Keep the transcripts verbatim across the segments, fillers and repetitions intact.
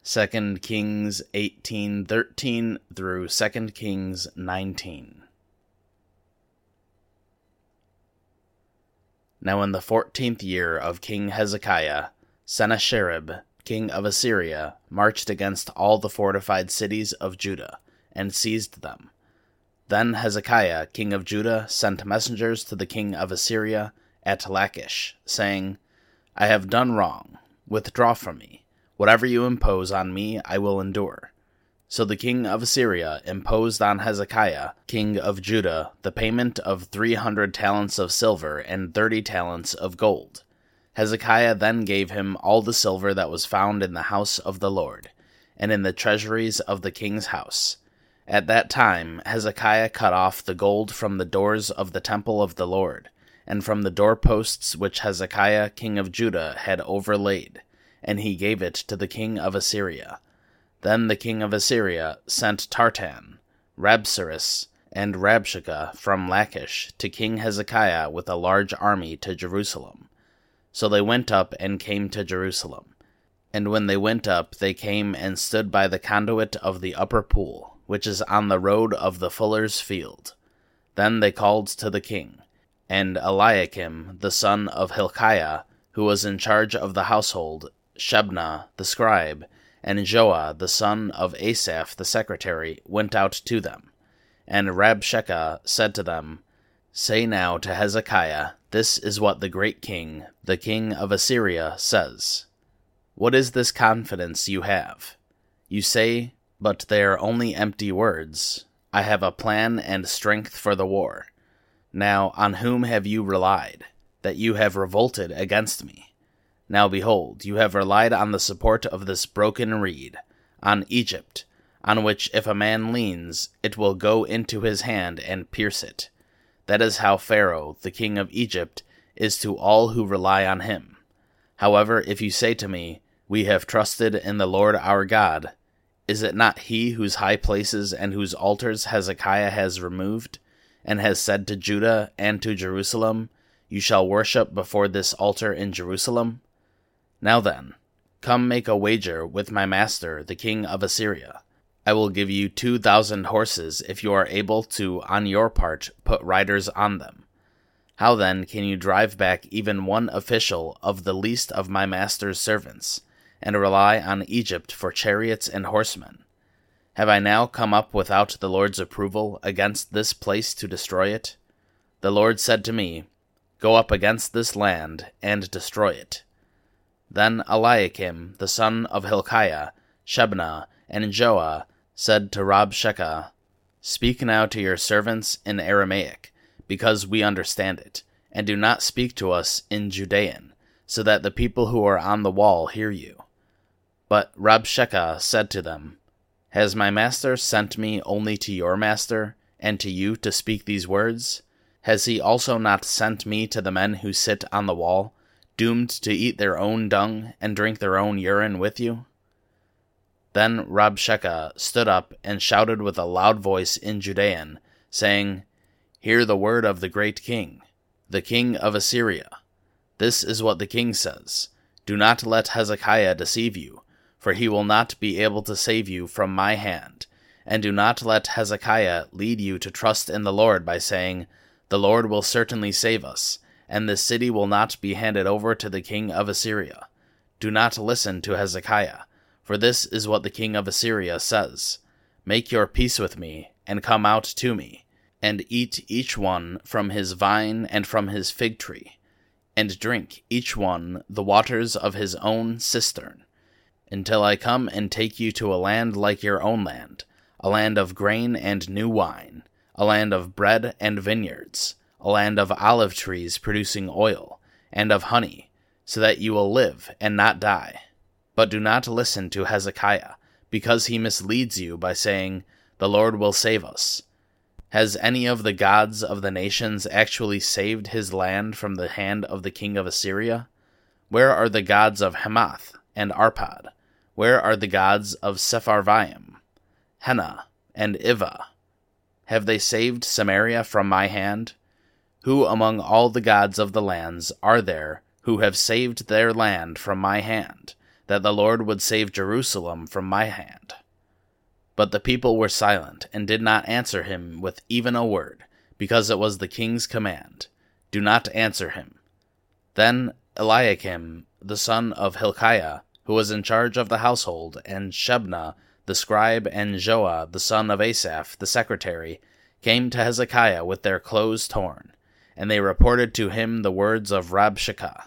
Second Kings eighteen thirteen through Second Kings nineteen. Now in the fourteenth year of King Hezekiah, Sennacherib, king of Assyria, marched against all the fortified cities of Judah, and seized them. Then Hezekiah, king of Judah, sent messengers to the king of Assyria at Lachish, saying, I have done wrong. Withdraw from me. Whatever you impose on me, I will endure. So the king of Assyria imposed on Hezekiah, king of Judah, the payment of three hundred talents of silver and thirty talents of gold. Hezekiah then gave him all the silver that was found in the house of the Lord, and in the treasuries of the king's house. At that time Hezekiah cut off the gold from the doors of the temple of the Lord, and from the doorposts which Hezekiah king of Judah had overlaid, and he gave it to the king of Assyria. Then the king of Assyria sent Tartan, Rabsaris, and Rabshakeh from Lachish to King Hezekiah with a large army to Jerusalem. So they went up and came to Jerusalem. And when they went up, they came and stood by the conduit of the upper pool, which is on the road of the fuller's field. Then they called to the king, and Eliakim, the son of Hilkiah, who was in charge of the household, Shebna, the scribe, and Joah, the son of Asaph, the secretary, went out to them. And Rabshakeh said to them, Say now to Hezekiah, This is what the great king, the king of Assyria, says. What is this confidence you have? You say, but they are only empty words. I have a plan and strength for the war. Now on whom have you relied, that you have revolted against me? Now behold, you have relied on the support of this broken reed, on Egypt, on which if a man leans, it will go into his hand and pierce it. That is how Pharaoh, the king of Egypt, is to all who rely on him. However, if you say to me, We have trusted in the Lord our God, is it not he whose high places and whose altars Hezekiah has removed, and has said to Judah and to Jerusalem, You shall worship before this altar in Jerusalem? Now then, come make a wager with my master, the king of Assyria. I will give you two thousand horses if you are able to, on your part, put riders on them. How then can you drive back even one official of the least of my master's servants, and rely on Egypt for chariots and horsemen? Have I now come up without the Lord's approval against this place to destroy it? The Lord said to me, Go up against this land and destroy it. Then Eliakim, the son of Hilkiah, Shebna, and Joah, said to Rabshakeh, Speak now to your servants in Aramaic, because we understand it, and do not speak to us in Judean, so that the people who are on the wall hear you. But Rabshakeh said to them, Has my master sent me only to your master, and to you to speak these words? Has he also not sent me to the men who sit on the wall, doomed to eat their own dung and drink their own urine with you? Then Rabshakeh stood up and shouted with a loud voice in Judean, saying, Hear the word of the great king, the king of Assyria. This is what the king says, Do not let Hezekiah deceive you, for he will not be able to save you from my hand. And do not let Hezekiah lead you to trust in the Lord by saying, The Lord will certainly save us, and this city will not be handed over to the king of Assyria. Do not listen to Hezekiah, for this is what the king of Assyria says, Make your peace with me, and come out to me, and eat each one from his vine and from his fig tree, and drink each one the waters of his own cistern, until I come and take you to a land like your own land, a land of grain and new wine, a land of bread and vineyards, a land of olive trees producing oil, and of honey, so that you will live and not die. But do not listen to Hezekiah, because he misleads you by saying, The Lord will save us. Has any of the gods of the nations actually saved his land from the hand of the king of Assyria? Where are the gods of Hamath and Arpad? Where are the gods of Sepharvaim, Hena, and Ivah? Have they saved Samaria from my hand? Who among all the gods of the lands are there who have saved their land from my hand, that the Lord would save Jerusalem from my hand. But the people were silent, and did not answer him with even a word, because it was the king's command, "Do not answer him." Then Eliakim, the son of Hilkiah, who was in charge of the household, and Shebna, the scribe, and Joah, the son of Asaph, the secretary, came to Hezekiah with their clothes torn, and they reported to him the words of Rabshakeh.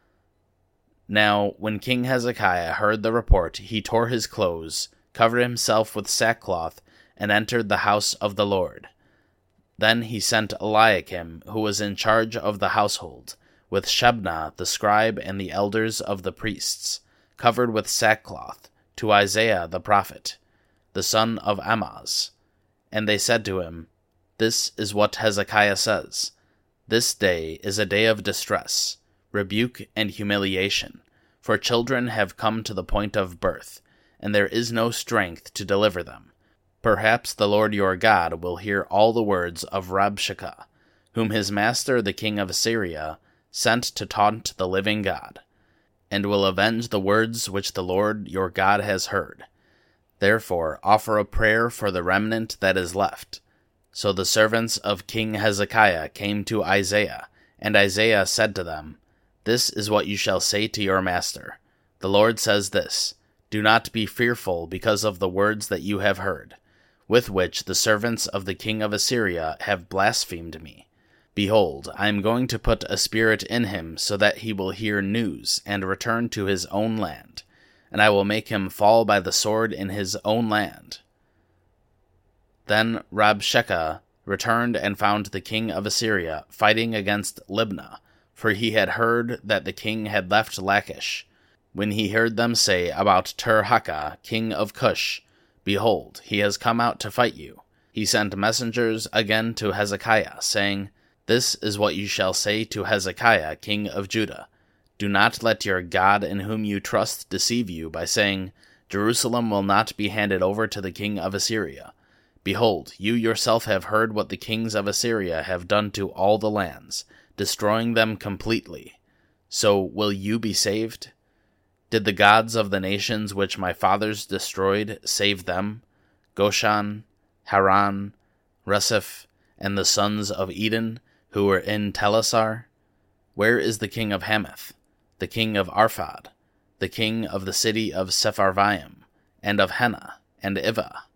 Now, when King Hezekiah heard the report, he tore his clothes, covered himself with sackcloth, and entered the house of the Lord. Then he sent Eliakim, who was in charge of the household, with Shebna the scribe and the elders of the priests, covered with sackcloth, to Isaiah the prophet, the son of Amoz. And they said to him, "This is what Hezekiah says. This day is a day of distress, rebuke, and humiliation, for children have come to the point of birth, and there is no strength to deliver them. Perhaps the Lord your God will hear all the words of Rabshakeh, whom his master the king of Assyria sent to taunt the living God, and will avenge the words which the Lord your God has heard. Therefore offer a prayer for the remnant that is left." So the servants of King Hezekiah came to Isaiah, and Isaiah said to them, "This is what you shall say to your master. The Lord says this, Do not be fearful because of the words that you have heard, with which the servants of the king of Assyria have blasphemed me. Behold, I am going to put a spirit in him so that he will hear news and return to his own land, and I will make him fall by the sword in his own land." Then Rabshakeh returned and found the king of Assyria fighting against Libnah, for he had heard that the king had left Lachish. When he heard them say about Tirhakah, king of Cush, "Behold, he has come out to fight you," he sent messengers again to Hezekiah, saying, "This is what you shall say to Hezekiah, king of Judah. Do not let your God in whom you trust deceive you by saying, 'Jerusalem will not be handed over to the king of Assyria.' Behold, you yourself have heard what the kings of Assyria have done to all the lands, destroying them completely. So will you be saved? Did the gods of the nations which my fathers destroyed save them? Goshan, Haran, Reseph, and the sons of Eden, who were in Telassar? Where is the king of Hamath, the king of Arphad, the king of the city of Sepharvaim, and of Hena, and Ivah?"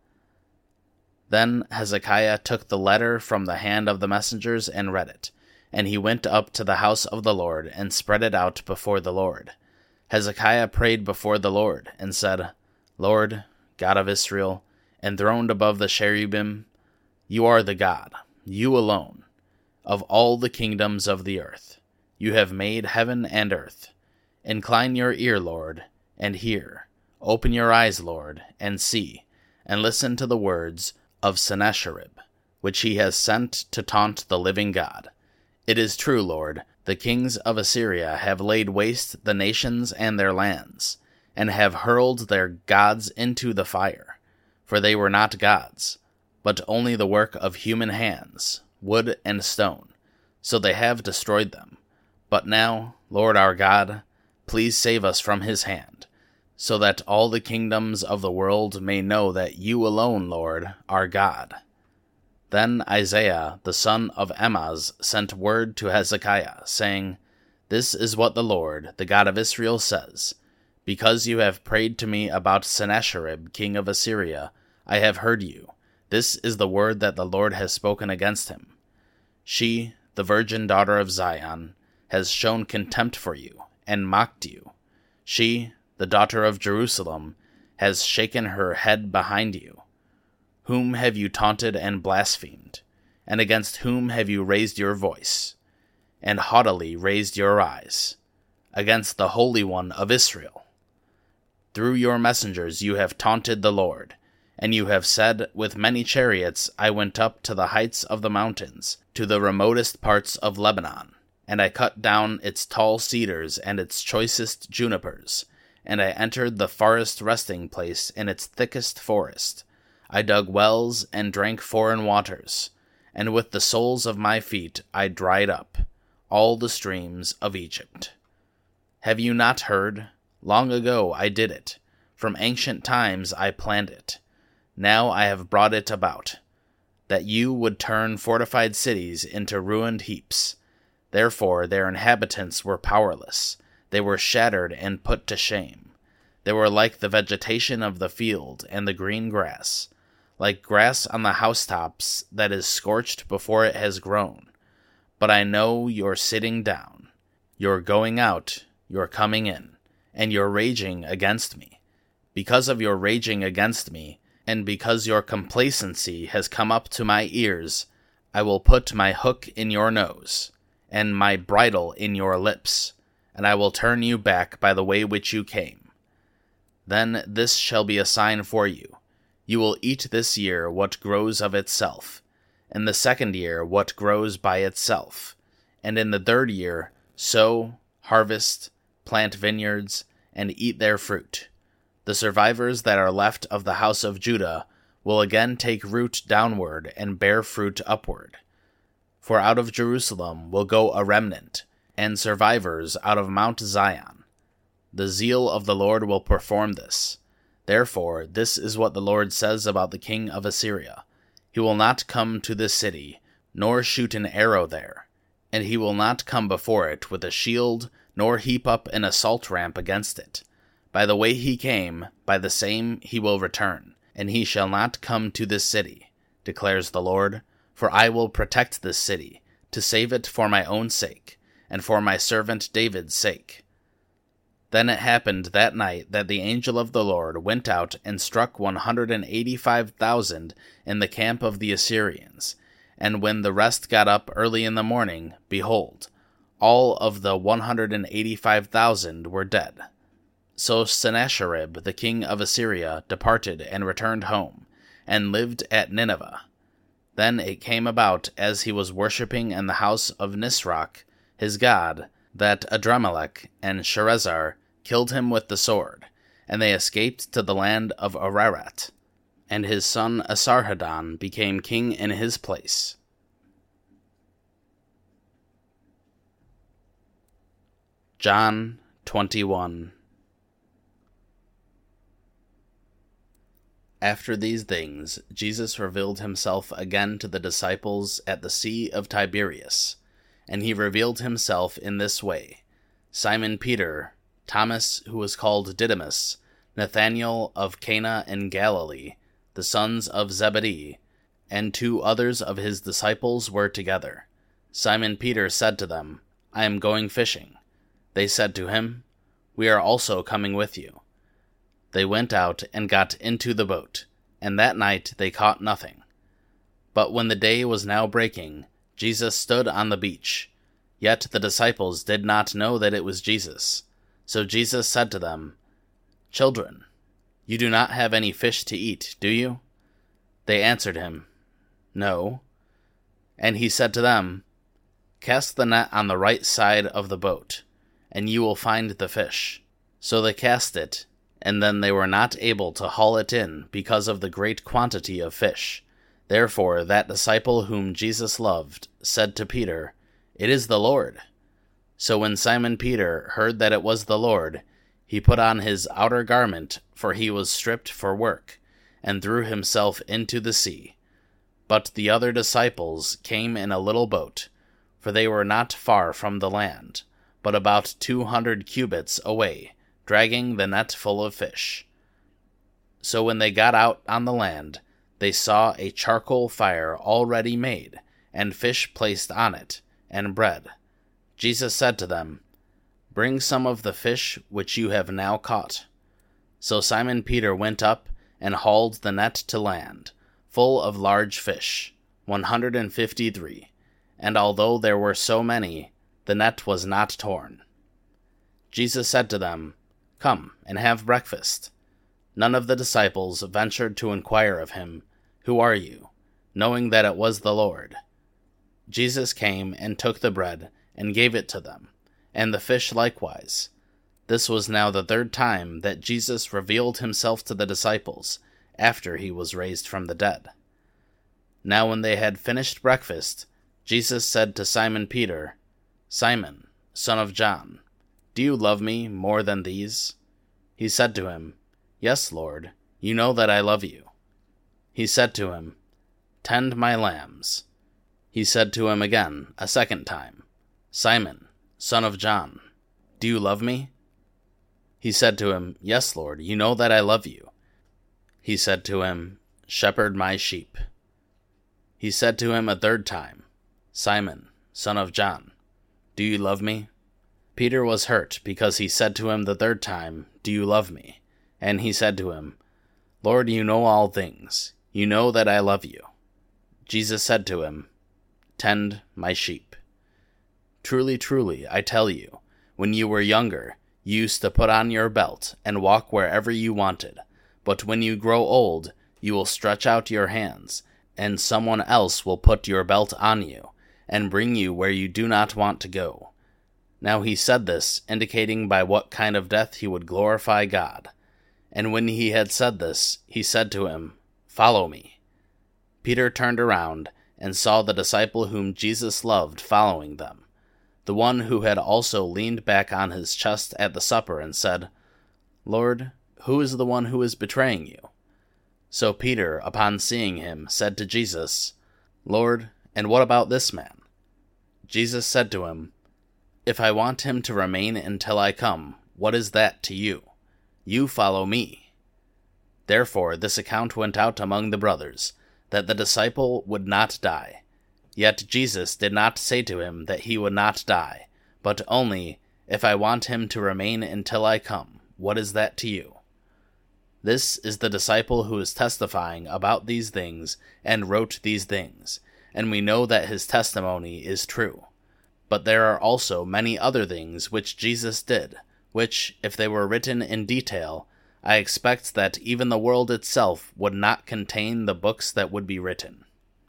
Then Hezekiah took the letter from the hand of the messengers and read it, and he went up to the house of the Lord and spread it out before the Lord. Hezekiah prayed before the Lord and said, "Lord, God of Israel, enthroned above the cherubim, you are the God, you alone, of all the kingdoms of the earth. You have made heaven and earth. Incline your ear, Lord, and hear. Open your eyes, Lord, and see, and listen to the words of Sennacherib, which he has sent to taunt the living God. It is true, Lord, the kings of Assyria have laid waste the nations and their lands, and have hurled their gods into the fire. For they were not gods, but only the work of human hands, wood and stone. So they have destroyed them. But now, Lord our God, please save us from his hand, so that all the kingdoms of the world may know that you alone, Lord, are God." Then Isaiah the son of Amoz sent word to Hezekiah, saying, "This is what the Lord, the God of Israel, says. Because you have prayed to me about Sennacherib, king of Assyria, I have heard you. This is the word that the Lord has spoken against him. She, the virgin daughter of Zion, has shown contempt for you, and mocked you. She, the daughter of Jerusalem, has shaken her head behind you. Whom have you taunted and blasphemed? And against whom have you raised your voice, and haughtily raised your eyes? Against the Holy One of Israel. Through your messengers you have taunted the Lord, and you have said, with many chariots I went up to the heights of the mountains, to the remotest parts of Lebanon, and I cut down its tall cedars and its choicest junipers, and I entered the farthest resting place in its thickest forest. I dug wells and drank foreign waters, and with the soles of my feet I dried up all the streams of Egypt. Have you not heard? Long ago I did it. From ancient times I planned it. Now I have brought it about, that you would turn fortified cities into ruined heaps. Therefore their inhabitants were powerless. They were shattered and put to shame. They were like the vegetation of the field and the green grass, like grass on the housetops that is scorched before it has grown. But I know your sitting down, your going out, your coming in, and your raging against me. Because of your raging against me, and because your complacency has come up to my ears, I will put my hook in your nose, and my bridle in your lips, and I will turn you back by the way which you came. Then this shall be a sign for you. You will eat this year what grows of itself, in the second year what grows by itself, and in the third year sow, harvest, plant vineyards, and eat their fruit. The survivors that are left of the house of Judah will again take root downward and bear fruit upward. For out of Jerusalem will go a remnant, and survivors out of Mount Zion. The zeal of the Lord will perform this. Therefore, this is what the Lord says about the king of Assyria. He will not come to this city, nor shoot an arrow there, and he will not come before it with a shield, nor heap up an assault ramp against it. By the way he came, by the same he will return, and he shall not come to this city, declares the Lord, for I will protect this city, to save it for my own sake, and for my servant David's sake. Then it happened that night that the angel of the Lord went out and struck one hundred eighty-five thousand in the camp of the Assyrians, and when the rest got up early in the morning, behold, all of the one hundred eighty-five thousand were dead. So Sennacherib the king of Assyria departed and returned home, and lived at Nineveh. Then it came about, as he was worshipping in the house of Nisroch, his god, that Adrammelech and Sharezer killed him with the sword, and they escaped to the land of Ararat, and his son Esarhaddon became king in his place. John twenty-one. After these things, Jesus revealed himself again to the disciples at the Sea of Tiberias, and he revealed himself in this way: Simon Peter, Thomas, who was called Didymus, Nathanael of Cana in Galilee, the sons of Zebedee, and two others of his disciples were together. Simon Peter said to them, I am going fishing. They said to him, We are also coming with you. They went out and got into the boat, and that night they caught nothing. But when the day was now breaking, Jesus stood on the beach. Yet the disciples did not know that it was Jesus. So Jesus said to them, Children, you do not have any fish to eat, do you? They answered him, No. And he said to them, Cast the net on the right side of the boat, and you will find the fish. So they cast it, and then they were not able to haul it in because of the great quantity of fish. Therefore that disciple whom Jesus loved said to Peter, It is the Lord. So when Simon Peter heard that it was the Lord, he put on his outer garment, for he was stripped for work, and threw himself into the sea. But the other disciples came in a little boat, for they were not far from the land, but about two hundred cubits away, dragging the net full of fish. So when they got out on the land, they saw a charcoal fire already made, and fish placed on it, and bread. Jesus said to them, Bring some of the fish which you have now caught. So Simon Peter went up and hauled the net to land, full of large fish, one hundred and fifty-three, and although there were so many, the net was not torn. Jesus said to them, Come and have breakfast. None of the disciples ventured to inquire of him, Who are you? Knowing that it was the Lord. Jesus came and took the bread and gave it to them, and the fish likewise. This was now the third time that Jesus revealed himself to the disciples, after he was raised from the dead. Now when they had finished breakfast, Jesus said to Simon Peter, Simon, son of John, do you love me more than these? He said to him, Yes, Lord, you know that I love you. He said to him, Tend my lambs. He said to him again, a second time, Simon, son of John, do you love me? He said to him, Yes, Lord, you know that I love you. He said to him, Shepherd my sheep. He said to him a third time, Simon, son of John, do you love me? Peter was hurt because he said to him the third time, Do you love me? And he said to him, Lord, you know all things. You know that I love you. Jesus said to him, Tend my sheep. Truly, truly, I tell you, when you were younger, you used to put on your belt and walk wherever you wanted. But when you grow old, you will stretch out your hands, and someone else will put your belt on you, and bring you where you do not want to go. Now he said this, indicating by what kind of death he would glorify God. And when he had said this, he said to him, Follow me. Peter turned around and saw the disciple whom Jesus loved following them, the one who had also leaned back on his chest at the supper and said, Lord, who is the one who is betraying you? So Peter, upon seeing him, said to Jesus, Lord, and what about this man? Jesus said to him, If I want him to remain until I come, what is that to you? You follow me. Therefore this account went out among the brothers, that the disciple would not die. Yet Jesus did not say to him that he would not die, but only, If I want him to remain until I come, what is that to you? This is the disciple who is testifying about these things and wrote these things, and we know that his testimony is true. But there are also many other things which Jesus did, which, if they were written in detail, I expect that even the world itself would not contain the books that would be written.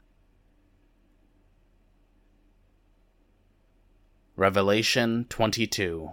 Revelation twenty-two.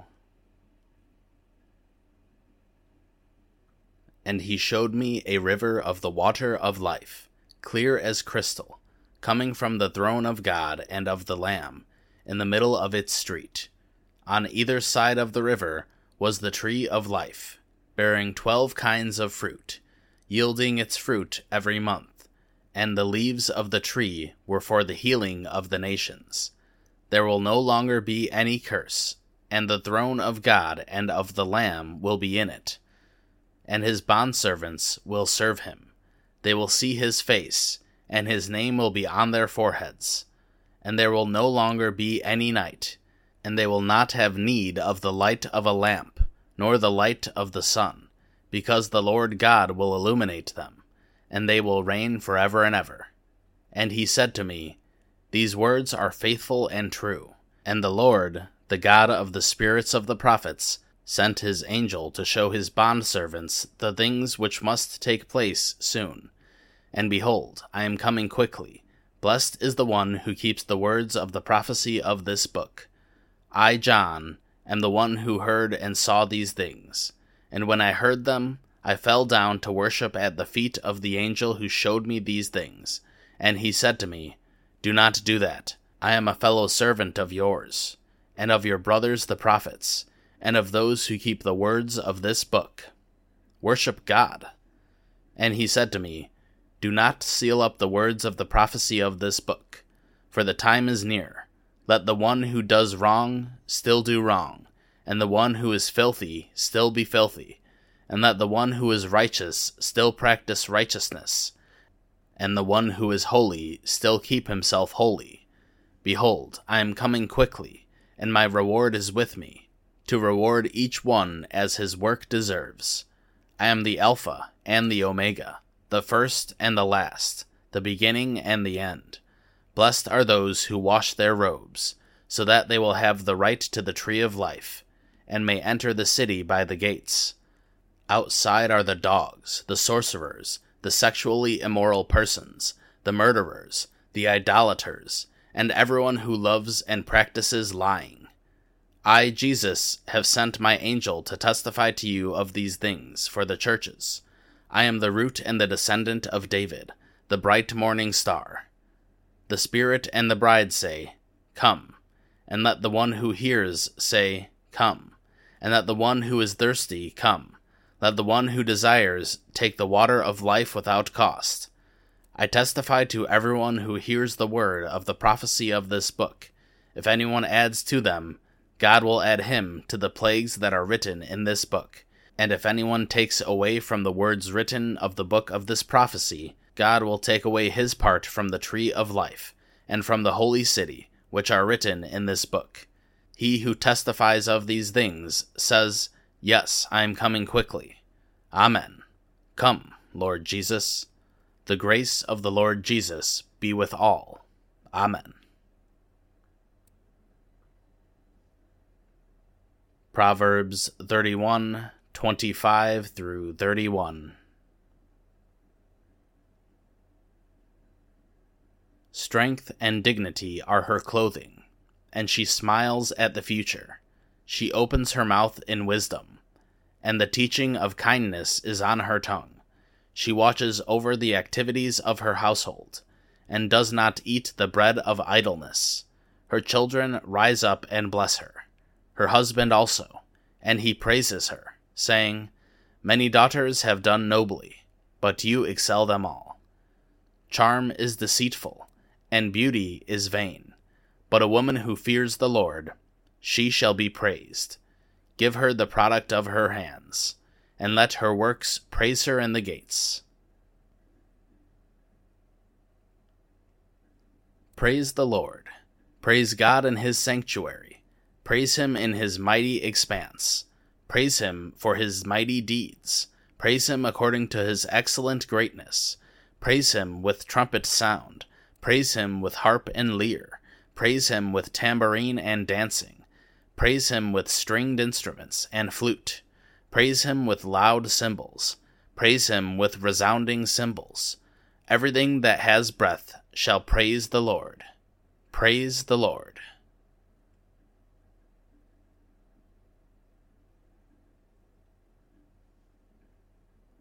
And he showed me a river of the water of life, clear as crystal, coming from the throne of God and of the Lamb, in the middle of its street. On either side of the river was the tree of life, bearing twelve kinds of fruit, yielding its fruit every month, and the leaves of the tree were for the healing of the nations. There will no longer be any curse, and the throne of God and of the Lamb will be in it, and his bondservants will serve him. They will see his face, and his name will be on their foreheads. And there will no longer be any night, and they will not have need of the light of a lamp, nor the light of the sun, because the Lord God will illuminate them, and they will reign forever and ever. And he said to me, These words are faithful and true. And the Lord, the God of the spirits of the prophets, sent his angel to show his bondservants the things which must take place soon. And behold, I am coming quickly. Blessed is the one who keeps the words of the prophecy of this book. I, John, am the one who heard and saw these things. And when I heard them, I fell down to worship at the feet of the angel who showed me these things. And he said to me, Do not do that. I am a fellow servant of yours, and of your brothers the prophets, and of those who keep the words of this book. Worship God. And he said to me, Do not seal up the words of the prophecy of this book, for the time is near. Let the one who does wrong still do wrong, and the one who is filthy still be filthy, and let the one who is righteous still practice righteousness, and the one who is holy still keep himself holy. Behold, I am coming quickly, and my reward is with me, to reward each one as his work deserves. I am the Alpha and the Omega, the first and the last, the beginning and the end. Blessed are those who wash their robes, so that they will have the right to the tree of life, and may enter the city by the gates. Outside are the dogs, the sorcerers, the sexually immoral persons, the murderers, the idolaters, and everyone who loves and practices lying. I, Jesus, have sent my angel to testify to you of these things for the churches. I am the root and the descendant of David, the bright morning star. The Spirit and the bride say, Come, and let the one who hears say, Come, and let the one who is thirsty come. Let the one who desires take the water of life without cost. I testify to everyone who hears the word of the prophecy of this book. If anyone adds to them, God will add him to the plagues that are written in this book. And if anyone takes away from the words written of the book of this prophecy, God will take away his part from the tree of life, and from the holy city, which are written in this book. He who testifies of these things says, Yes, I am coming quickly. Amen. Come, Lord Jesus. The grace of the Lord Jesus be with all. Amen. Proverbs thirty-one, twenty-five through thirty-one. Strength and dignity are her clothing, and she smiles at the future. She opens her mouth in wisdom, and the teaching of kindness is on her tongue. She watches over the activities of her household, and does not eat the bread of idleness. Her children rise up and bless her, her husband also, and he praises her, saying, Many daughters have done nobly, but you excel them all. Charm is deceitful, and beauty is vain, but a woman who fears the Lord, she shall be praised. Give her the product of her hands, and let her works praise her in the gates. Praise the Lord. Praise God in his sanctuary. Praise him in his mighty expanse. Praise him for his mighty deeds. Praise him according to his excellent greatness. Praise him with trumpet sound. Praise him with harp and lyre. Praise him with tambourine and dancing. Praise him with stringed instruments and flute. Praise him with loud cymbals. Praise him with resounding cymbals. Everything that has breath shall praise the Lord. Praise the Lord.